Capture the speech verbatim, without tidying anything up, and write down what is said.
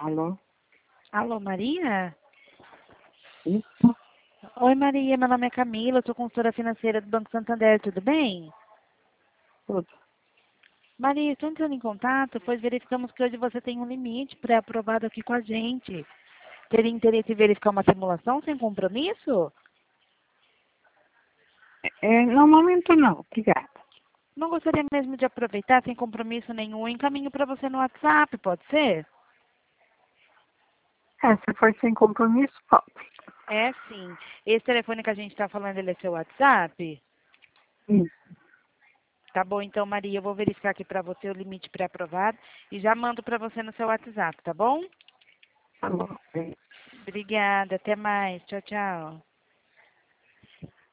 Alô? Alô, Maria? Isso? Oi, Maria, meu nome é Camila, eu sou consultora financeira do Banco Santander, tudo bem? Tudo. Maria, estou entrando em contato, pois verificamos que hoje você tem um limite pré-aprovado aqui com a gente. Teria interesse em verificar uma simulação sem compromisso? É, no momento não, obrigada. Não gostaria mesmo de aproveitar sem compromisso nenhum? Encaminho para você no WhatsApp, pode ser? É, se for sem compromisso, pode. É sim. Esse telefone que a gente está falando, ele é seu WhatsApp? Isso, Tá bom, então, Maria, eu vou verificar aqui para você o limite pré-aprovado e já mando para você no seu WhatsApp, tá bom? tá bom. Obrigada, até mais. Tchau, tchau.